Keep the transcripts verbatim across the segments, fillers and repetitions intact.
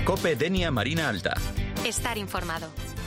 COPE Denia Marina Alta. Estar informado.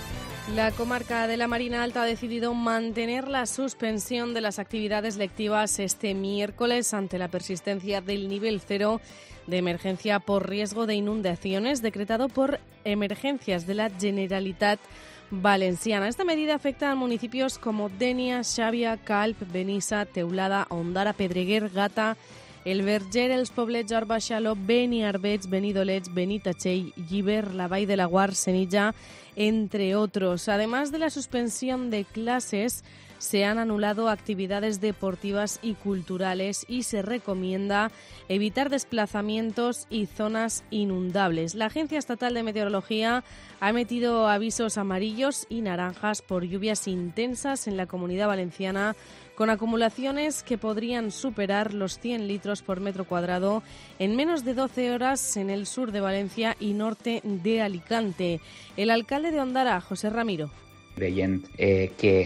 La comarca de la Marina Alta ha decidido mantener la suspensión de las actividades lectivas este miércoles ante la persistencia del nivel cero de emergencia por riesgo de inundaciones decretado por Emergencias de la Generalitat Valenciana. Esta medida afecta a municipios como Denia, Xàbia, Calp, Benissa, Teulada, Ondara, Pedreguer, Gata, El Verger, Els Poblets, Orba, Xaló, Beniarbeig, Benidolets, Benitatxell, Llíber, la Vall de Laguar, Senija, entre otros. Además de la suspensión de clases, se han anulado actividades deportivas y culturales y se recomienda evitar desplazamientos y zonas inundables. La Agencia Estatal de Meteorología ha emitido avisos amarillos y naranjas por lluvias intensas en la Comunidad Valenciana, con acumulaciones que podrían superar los cien litros por metro cuadrado en menos de doce horas en el sur de Valencia y norte de Alicante. El alcalde de Ondara, José Ramiro. Veient eh, que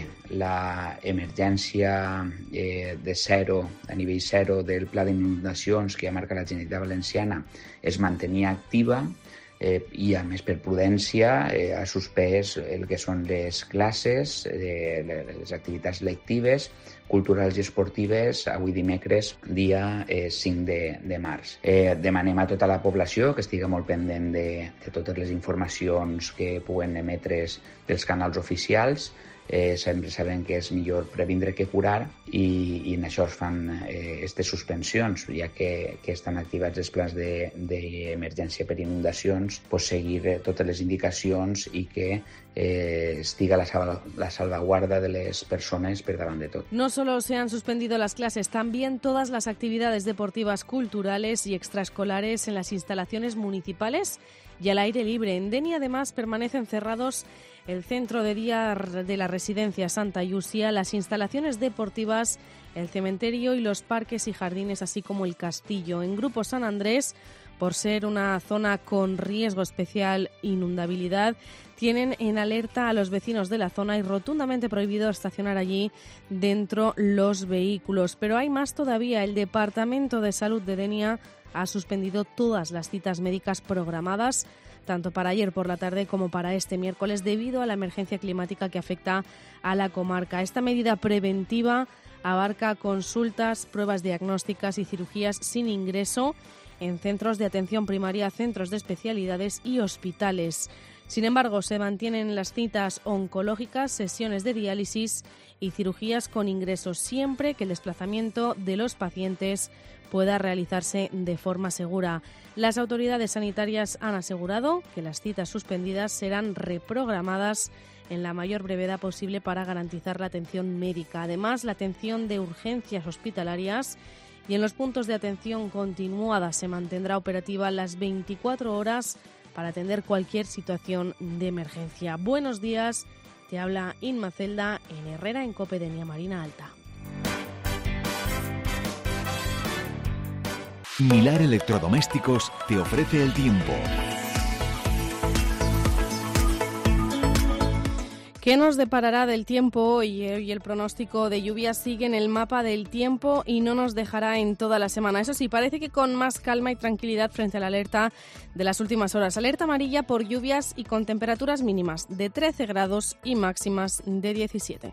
la emergència eh, de zero, a nivell zero del pla d'inundacions que ja marca la Generalitat Valenciana es mantenia activa eh, i, a més, per prudència eh, ha suspès el que són les classes, eh, les activitats lectives, culturals i esportives avui dimecres, dia eh, cinc de, de març. Eh, demanem a tota la població que estigui molt pendent de, de totes les informacions que puguen emetre's dels canals oficials. Eh, sempre sabem que és millor previndre que curar i, i en això es fan eh, aquestes suspensions, ja que, que estan activats els plans d'emergència de, per inundacions, pues seguir eh, totes les indicacions i que eh, estiga la, salva, la salvaguarda de les persones per davant de tot. No solo se han suspendido las clases, también todas las actividades deportivas, culturales y extraescolares en las instalaciones municipales y al aire libre. En Denia, además, permanecen cerrados el centro de día de la residencia Santa Llúcia, las instalaciones deportivas, el cementerio y los parques y jardines, así como el castillo. En Grupo San Andrés, por ser una zona con riesgo especial inundabilidad, tienen en alerta a los vecinos de la zona y rotundamente prohibido estacionar allí dentro los vehículos. Pero hay más todavía. El Departamento de Salud de Denia ha suspendido todas las citas médicas programadas, tanto para ayer por la tarde como para este miércoles, debido a la emergencia climática que afecta a la comarca. Esta medida preventiva abarca consultas, pruebas diagnósticas y cirugías sin ingreso en centros de atención primaria, centros de especialidades y hospitales. Sin embargo, se mantienen las citas oncológicas, sesiones de diálisis y cirugías con ingreso, siempre que el desplazamiento de los pacientes pueda realizarse de forma segura. Las autoridades sanitarias han asegurado que las citas suspendidas serán reprogramadas en la mayor brevedad posible para garantizar la atención médica. Además, la atención de urgencias hospitalarias y en los puntos de atención continuada se mantendrá operativa las veinticuatro horas para atender cualquier situación de emergencia. Buenos días, te habla Inma Celda en Herrera en COPE Denia Marina Alta. Milar Electrodomésticos te ofrece el tiempo. ¿Qué nos deparará del tiempo hoy? Hoy el pronóstico de lluvia sigue en el mapa del tiempo y no nos dejará en toda la semana. Eso sí, parece que con más calma y tranquilidad frente a la alerta de las últimas horas. Alerta amarilla por lluvias y con temperaturas mínimas de trece grados y máximas de diecisiete.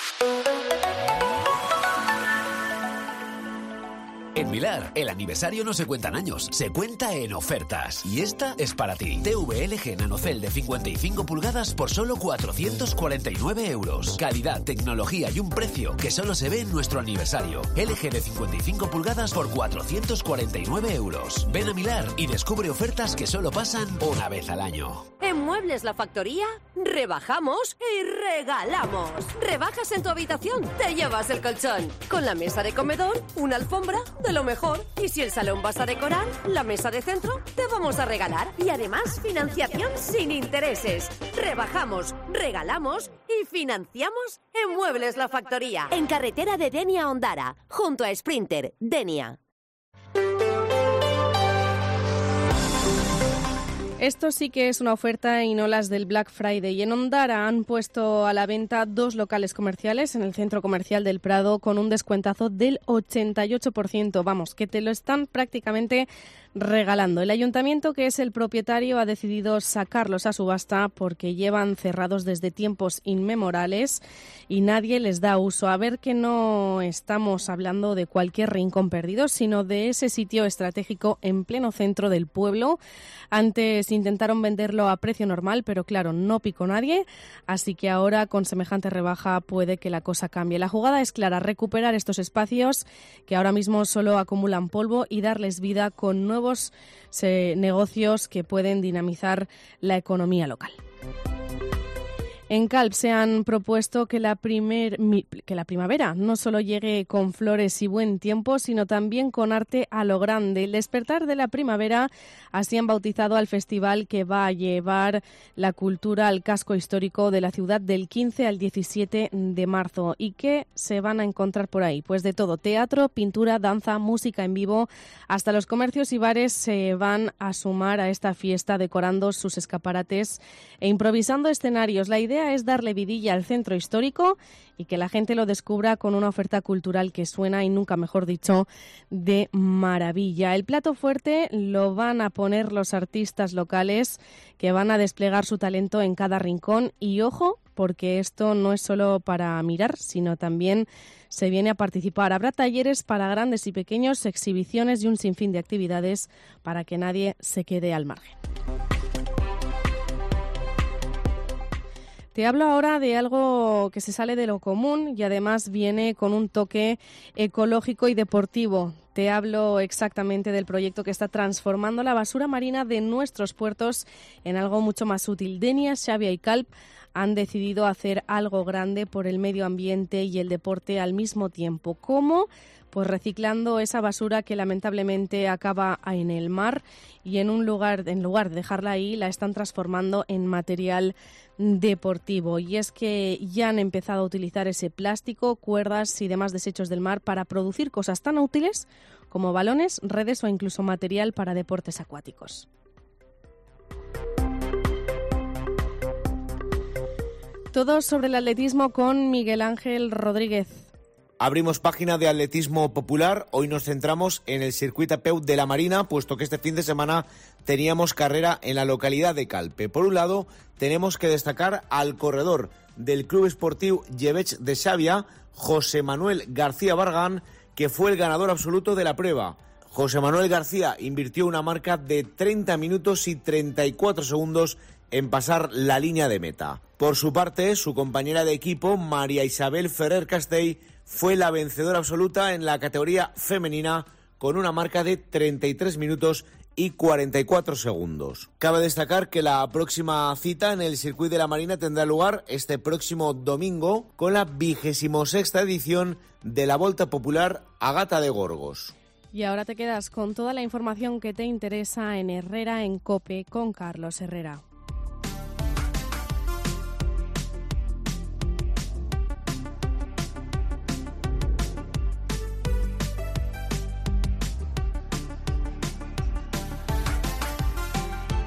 En Milar, el aniversario no se cuenta en años, se cuenta en ofertas. Y esta es para ti. T V L G Nanocell de cincuenta y cinco pulgadas por solo cuatrocientos cuarenta y nueve euros. Calidad, tecnología y un precio que solo se ve en nuestro aniversario. L G de cincuenta y cinco pulgadas por cuatrocientos cuarenta y nueve euros. Ven a Milar y descubre ofertas que solo pasan una vez al año. En Muebles La Factoría, rebajamos y regalamos. Rebajas en tu habitación, te llevas el colchón. Con la mesa de comedor, una alfombra de lo mejor. Y si el salón vas a decorar, la mesa de centro te vamos a regalar. Y además, financiación sin intereses. Rebajamos, regalamos y financiamos en Muebles La Factoría. En carretera de Denia a Ondara, junto a Sprinter, Denia. Esto sí que es una oferta y no las del Black Friday. En Ondara han puesto a la venta dos locales comerciales en el Centro Comercial del Prado con un descuentazo del ochenta y ocho por ciento. Vamos, que te lo están prácticamente regalando. El ayuntamiento, que es el propietario, ha decidido sacarlos a subasta porque llevan cerrados desde tiempos inmemorables y nadie les da uso. A ver que no estamos hablando de cualquier rincón perdido, sino de ese sitio estratégico en pleno centro del pueblo. Antes intentaron venderlo a precio normal, pero claro, no picó nadie, así que ahora con semejante rebaja puede que la cosa cambie. La jugada es clara, recuperar estos espacios que ahora mismo solo acumulan polvo y darles vida con nuevos eh, negocios que pueden dinamizar la economía local. En Calp se han propuesto que la, primer, que la primavera no solo llegue con flores y buen tiempo, sino también con arte a lo grande. El despertar de la primavera, así han bautizado al festival que va a llevar la cultura al casco histórico de la ciudad del quince al diecisiete de marzo. ¿Y qué se van a encontrar por ahí? Pues de todo, teatro, pintura, danza, música en vivo. Hasta los comercios y bares se van a sumar a esta fiesta decorando sus escaparates e improvisando escenarios. La idea es darle vidilla al centro histórico y que la gente lo descubra con una oferta cultural que suena, y nunca mejor dicho, de maravilla. El plato fuerte lo van a poner los artistas locales que van a desplegar su talento en cada rincón y ojo, porque esto no es solo para mirar, sino también se viene a participar. Habrá talleres para grandes y pequeños, exhibiciones y un sinfín de actividades para que nadie se quede al margen. Te hablo ahora de algo que se sale de lo común y además viene con un toque ecológico y deportivo. Te hablo exactamente del proyecto que está transformando la basura marina de nuestros puertos en algo mucho más útil. Denia, Xavia y Calp han decidido hacer algo grande por el medio ambiente y el deporte al mismo tiempo. ¿Cómo? Pues reciclando esa basura que lamentablemente acaba en el mar y en un lugar, en lugar de dejarla ahí, la están transformando en material deportivo. Y es que ya han empezado a utilizar ese plástico, cuerdas y demás desechos del mar para producir cosas tan útiles como balones, redes o incluso material para deportes acuáticos. Todo sobre el atletismo con Miguel Ángel Rodríguez. Abrimos página de atletismo popular. Hoy nos centramos en el circuito A Peu de la Marina, puesto que este fin de semana teníamos carrera en la localidad de Calpe. Por un lado, tenemos que destacar al corredor del Club Esportiu Llebeig de Xàbia, José Manuel García Bargán, que fue el ganador absoluto de la prueba. José Manuel García invirtió una marca de treinta minutos y treinta y cuatro segundos en pasar la línea de meta. Por su parte, su compañera de equipo, María Isabel Ferrer Castell, fue la vencedora absoluta en la categoría femenina con una marca de treinta y tres minutos y cuarenta y cuatro segundos. Cabe destacar que la próxima cita en el circuito de la Marina tendrá lugar este próximo domingo con la vigésimo sexta edición de la Volta Popular a Gata de Gorgos. Y ahora te quedas con toda la información que te interesa en Herrera en COPE con Carlos Herrera.